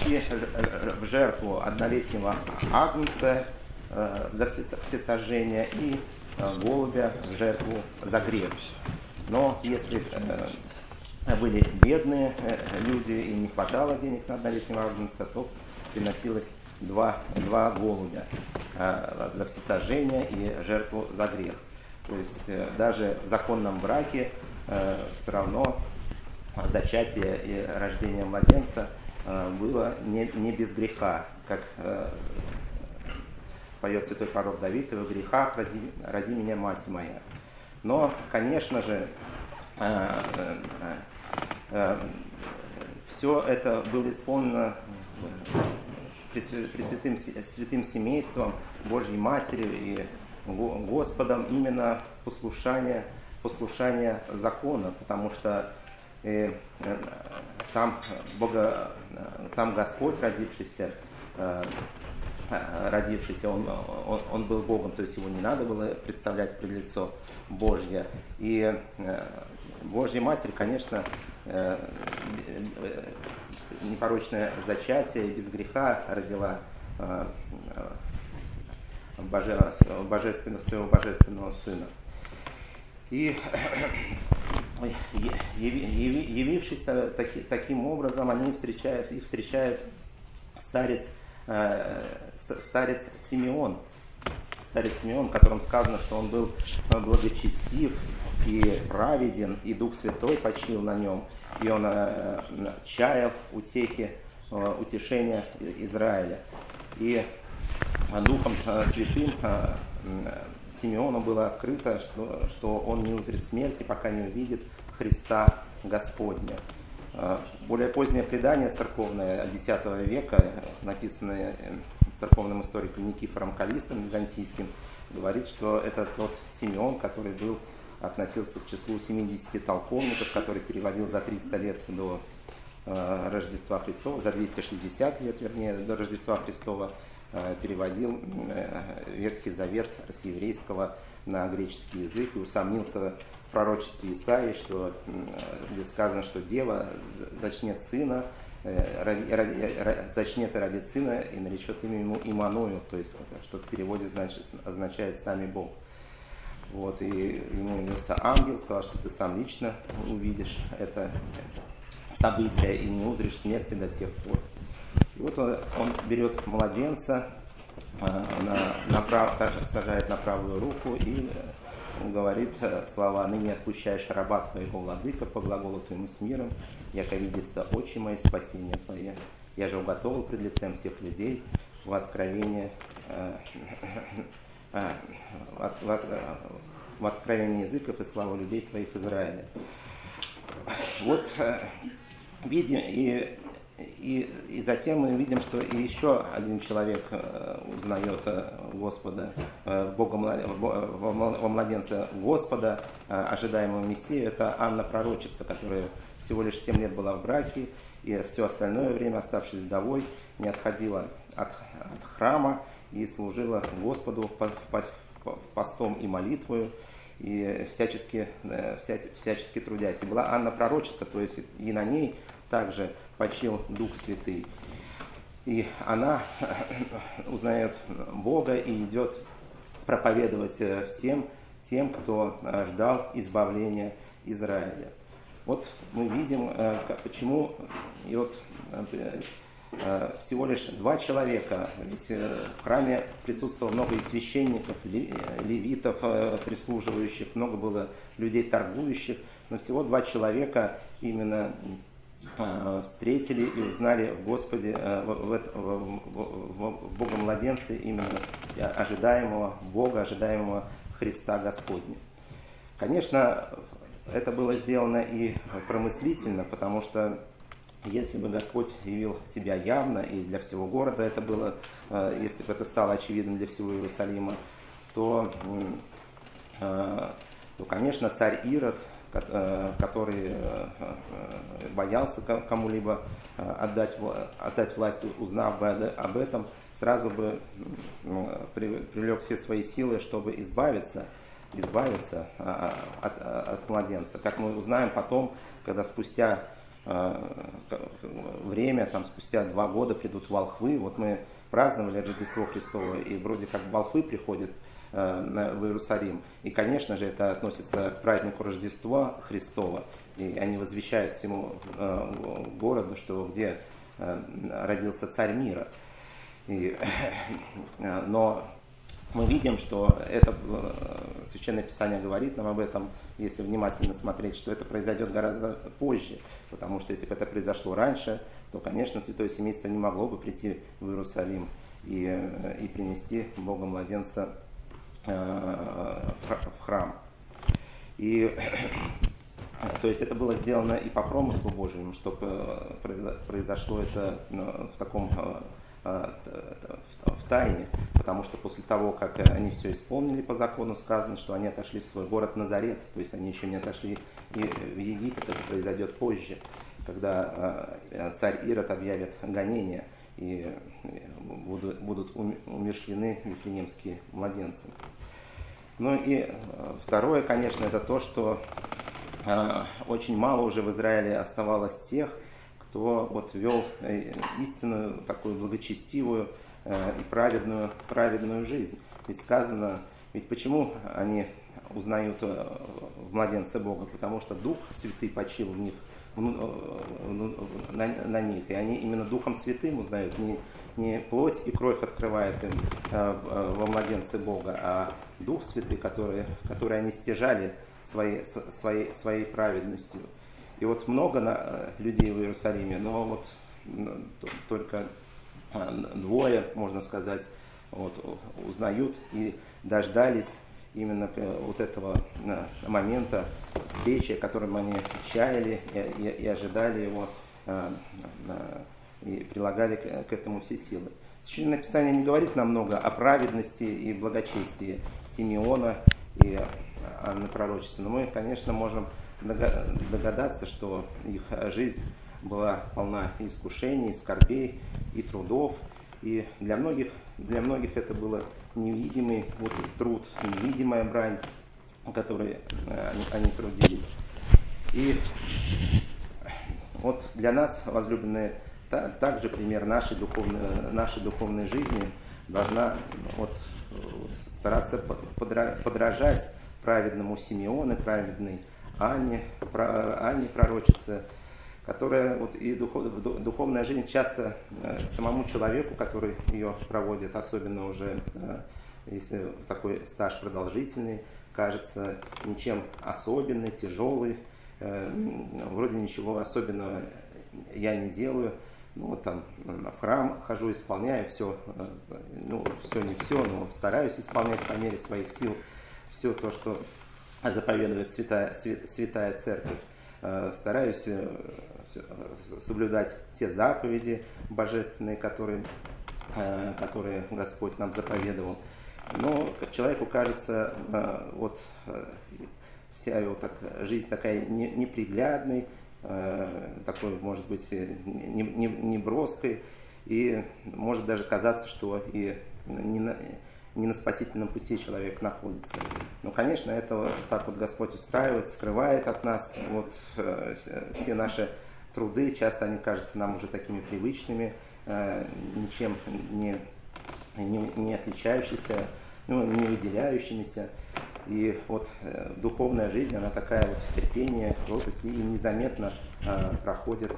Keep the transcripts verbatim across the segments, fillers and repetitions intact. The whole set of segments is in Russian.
принести в жертву однолетнего агнца за всесожжение и голубя в жертву за грех. Но если были бедные люди и не хватало денег на однолетнего агнца, то приносилось два, два голубя за всесожжение и жертву за грех. То есть даже в законном браке все равно зачатие и рождение младенца было не, не без греха, как поет святой пророк Давид: «В грехах роди, роди меня, мать моя». Но, конечно же, все это было исполнено Пресвятым святым семейством Божьей Матери и Господом именно послушание, послушание закона, потому что э, сам, Бога, сам Господь, родившийся, э, родившийся он, он, он был Богом, то есть его не надо было представлять пред лицо Божье. И э, Божья Матерь, конечно, э, э, непорочное зачатие без греха родила э, боже, божественного, своего божественного Сына. И явившись таки, таким образом, они встречают, их встречают старец, э, старец Симеон. Старец Симеон, о котором сказано, что он был благочестив и праведен, и Дух Святой почил на нем, и он э, чаял утехи, э, утешения Израиля. И Духом Святым э, Симеону было открыто, что, что он не узрит смерти, пока не увидит Христа Господня. Э, более позднее предание церковное десятого века, написанное церковным историком Никифором Каллистом византийским, говорит, что это тот Симеон, который был относился к числу семидесяти толковников, который переводил за триста лет до э, Рождества Христова, за двести шестьдесят лет, вернее, до Рождества Христова, э, переводил э, Ветхий Завет с еврейского на греческий язык и усомнился в пророчестве Исаии, что, э, где сказано, что дева зачнет сына, э, ради, ради, зачнет и родит сына и наречет имя ему Иммануил, то есть, что в переводе значит, означает «с нами Бог». Вот, и ему явился ангел, сказал, что ты сам лично увидишь это событие и не узришь смерти до тех пор. И вот он, он берет младенца, на, на прав, сажает на правую руку и говорит слова: «Ныне отпущаешь раба твоего, владыка, по глаголу твоему с миром, яко видиста очи мои спасение твое. Я же уготовил пред лицем всех людей в откровение В, в, в откровении языков и славу людей твоих Израиля». Вот видим, и, и, и затем мы видим, что и еще один человек узнает Господа, Бога, во младенце Господа, ожидаемого Мессию. Это Анна Пророчица, которая всего лишь семь лет была в браке, и все остальное время, оставшись вдовой, не отходила от, от храма и служила Господу постом и молитвою, и всячески, вся, всячески трудясь. И была Анна Пророчица, то есть и на ней также почил Дух Святый. И она узнает Бога и идет проповедовать всем тем, кто ждал избавления Израиля. Вот мы видим, почему и вот всего лишь два человека, ведь в храме присутствовало много и священников, левитов прислуживающих, много было людей торгующих, но всего два человека именно встретили и узнали в Господе, в, в, в, в Бога-младенце именно ожидаемого Бога, ожидаемого Христа Господня. Конечно, это было сделано и промыслительно, потому что если бы Господь явил себя явно, и для всего города это было, если бы это стало очевидным для всего Иерусалима, то, то конечно, царь Ирод, который боялся кому-либо отдать, отдать власть, узнав бы об этом, сразу бы привлек все свои силы, чтобы избавиться, избавиться от, от младенца. Как мы узнаем потом, когда спустя время время, там спустя два года придут волхвы. Вот мы праздновали Рождество Христово, и вроде как волхвы приходят э, в Иерусалим. И, конечно же, это относится к празднику Рождества Христова. И они возвещают всему э, городу, что где э, родился царь мира. И, э, но мы видим, что это Священное Писание говорит нам об этом, если внимательно смотреть, что это произойдет гораздо позже. Потому что если бы это произошло раньше, то, конечно, Святое Семейство не могло бы прийти в Иерусалим и, и принести Бога младенца в храм. И, то есть это было сделано и по промыслу Божьему, чтобы произошло это в таком в тайне, потому что после того, как они все исполнили по закону, сказано, что они отошли в свой город Назарет, то есть они еще не отошли в Египет, это произойдет позже, когда царь Ирод объявит гонение и будут, будут умерщвлены вифлеемские младенцы. Ну и второе, конечно, это то, что очень мало уже в Израиле оставалось тех, кто вот вел истинную, такую благочестивую и праведную, праведную жизнь. Ведь сказано, ведь почему они узнают в младенце Бога? Потому что Дух Святый почил в них, на, на них, и они именно Духом Святым узнают, не, не плоть и кровь открывает им во младенце Бога, а Дух Святый, который, который они стяжали своей, своей, своей праведностью. И вот много на, людей в Иерусалиме, но вот только двое, можно сказать, вот, узнают и дождались именно вот этого момента встречи, которым они чаяли и, и, и ожидали его, и прилагали к, к этому все силы. Священное Писание не говорит нам много о праведности и благочестии Симеона и Анны Пророчицы, но мы, конечно, можем догадаться, что их жизнь была полна искушений, скорбей и трудов. И для многих, для многих это было невидимый вот, труд, невидимая брань, в которой они, они трудились. И вот для нас, возлюбленные, та, также пример нашей духовной, нашей духовной жизни должна вот, вот, стараться подражать праведному Симеону, праведной Анне, Анне Пророчице, которая вот и духов, духовная жизнь часто э, самому человеку, который ее проводит, особенно уже э, если такой стаж продолжительный, кажется ничем особенным, тяжелый, э, вроде ничего особенного я не делаю, ну вот там в храм хожу, исполняю все, э, ну все не все, но стараюсь исполнять по мере своих сил все то, что заповедует Святая, Святая Церковь. Стараюсь соблюдать те заповеди божественные, которые, которые Господь нам заповедовал. Но человеку кажется, вот вся его так, жизнь такая неприглядной, такой, может быть, неброской, и может даже казаться, что и не на, не на спасительном пути человек находится. Но, конечно, это так вот Господь устраивает, скрывает от нас вот э, все наши труды, часто они кажутся нам уже такими привычными, э, ничем не, не, не отличающимися, ну, не выделяющимися. И вот э, духовная жизнь, она такая вот в терпении, в кротости и незаметно э, проходит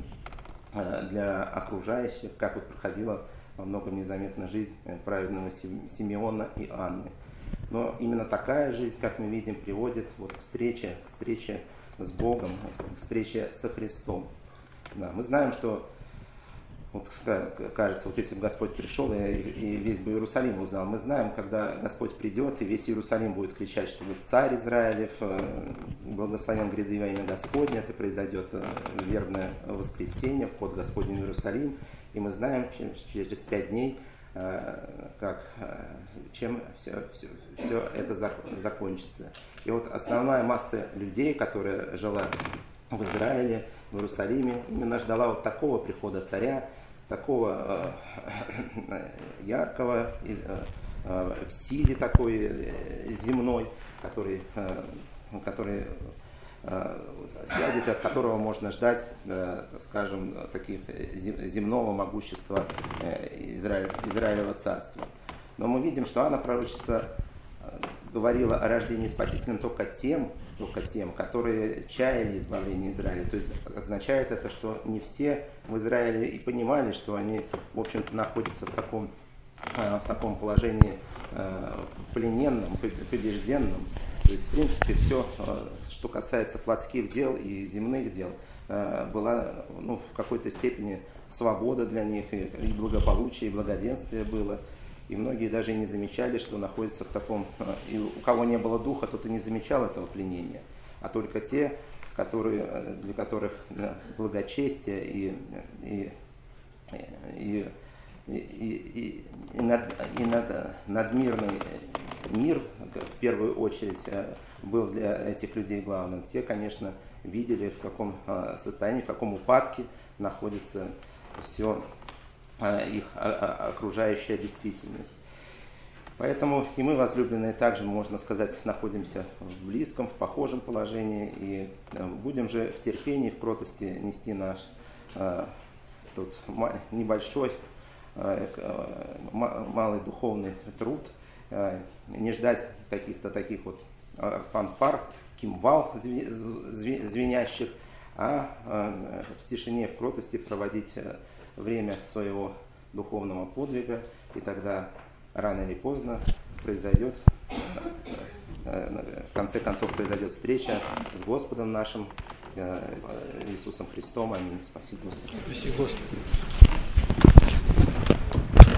э, для окружающих, как вот проходила во многом незаметна жизнь праведного Симеона и Анны. Но именно такая жизнь, как мы видим, приводит вот к встрече, к встрече с Богом, к встрече со Христом. Да, мы знаем, что вот, кажется, вот если бы Господь пришел и, и весь бы Иерусалим узнал, мы знаем, когда Господь придет, и весь Иерусалим будет кричать, что вот царь Израилев, благословен гряды во имя Господне, это произойдет в вербное воскресенье, вход Господень в Иерусалим, и мы знаем через пять дней, как, чем все, все, все это закончится. И вот основная масса людей, которая жила в Израиле, в Иерусалиме, именно ждала вот такого прихода царя, такого э, яркого, э, в силе такой земной, который, э, который сядет, от которого можно ждать, скажем, таких земного могущества Израиль, Израилева царства. Но мы видим, что Анна пророчица говорила о рождении спасительном только тем, только тем, которые чаяли избавление Израиля. То есть означает это, что не все в Израиле и понимали, что они, в общем-то, находятся в таком, в таком положении плененном, побежденном. То есть, в принципе, все, что касается плотских дел и земных дел, была, ну, в какой-то степени свобода для них, и благополучие, и благоденствие было. И многие даже и не замечали, что находятся в таком... И у кого не было духа, тот и не замечал этого пленения. А только те, которые, для которых благочестие и, и, и, и, и, и, над, и над, надмирный мир, в первую очередь, был для этих людей главным. Те, конечно, видели, в каком состоянии, в каком упадке находится все их окружающая действительность. Поэтому и мы, возлюбленные, также, можно сказать, находимся в близком, в похожем положении, и будем же в терпении, в кротости нести наш тот небольшой, малый духовный труд, не ждать каких-то таких вот фанфар, кимвал звенящих, а в тишине, в кротости проводить время своего духовного подвига, и тогда рано или поздно произойдет, в конце концов произойдет встреча с Господом нашим Иисусом Христом. Аминь. Спасибо, Господи. Спасибо, Господи.